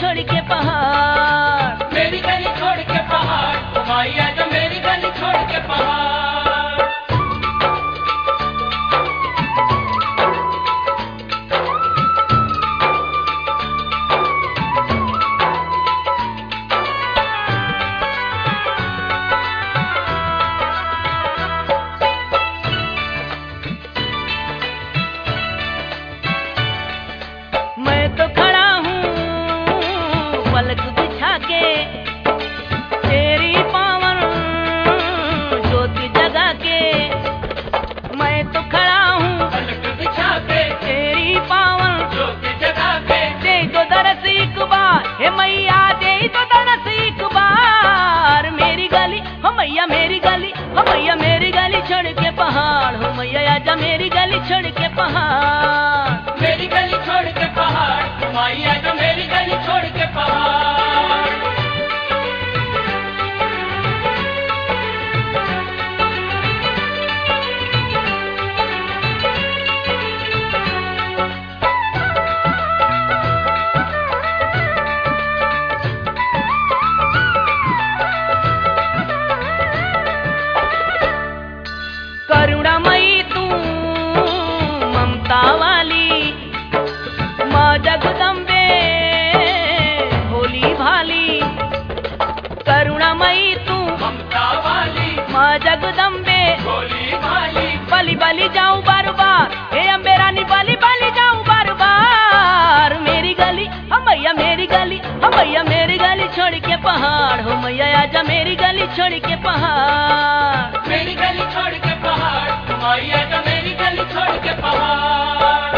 छोड़ के पहाड़, मेरी गली छोड़ के पहाड़, ओ माई आजा मेरी गली छोड़ के पहाड़। मैं तो खड़ा हूँ पलक बिछा के, तेरी पावन ज्योति जगा के। मैं तो खड़ा हूँ पलक बिछा के, तेरी पावन ज्योति जगा के। दे दो दरस एक बार, हे मैया दे दो दरस एक बार। मेरी गली हो मैया मेरी गली, हो मैया मेरी गली छोड़ के पहाड़, हो मैया आजा मेरी गली छोड़ के पहाड़। मेरी गली छोड़ के पहाड़, ओ माई आजा मेरी गली छोड़ के पहाड़। करुणामयी तू ममता वाली, माँ जगदम्बे भोली भाली। करुणामयी तू ममता वाली, माँ जगदम्बे भोली भाली। बलि बलि जाऊं बार बार, हे अम्बे रानी बलि बलि जाऊं बार बार। मेरी गली हो मैया मेरी गली, हो मैया मेरी गली छोड़ के पहाड़, हो मैया आजा मेरी गली छोड़ के पहाड़। मेरी गली छोड़ के पहाड़, ओ माई आजा मेरी गली छोड़ के पहाड़।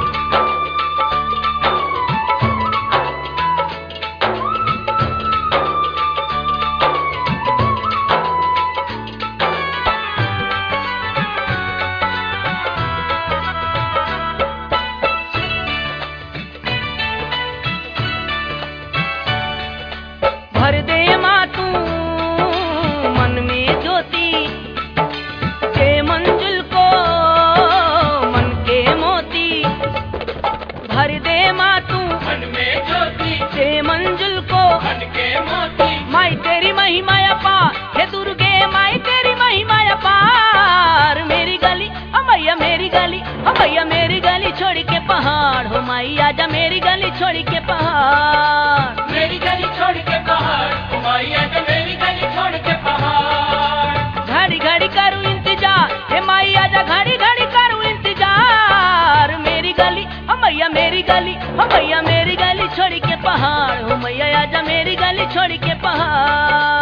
भर दे माँ तू मन में ज्योति, दे मंजिल को मन के मोती। भर दे माँ तू मन में ज्योति, दे मंजिल को मन के मोती। माई तेरी महिमा अपार, हे दुर्गे माई तेरी महिमा अपार। मेरी गली हो मैया मेरी गली, हो मैया मेरी गली छोड़ के पहाड़, हो माई आजा मेरी गली छोड़ के पहाड़। मेरी गली छोड़ के पहाड़, ओ माई आजा मेरी गली छोड़ के पहाड़। घड़ी घड़ी करूँ इंतजार, हे माई आजा घड़ी घड़ी करूँ इंतजार। मेरी गली हो मैया मेरी गली, हो मैया मेरी गली छोड़ के पहाड़, हो मैया आजा मेरी गली छोड़ के पहाड़।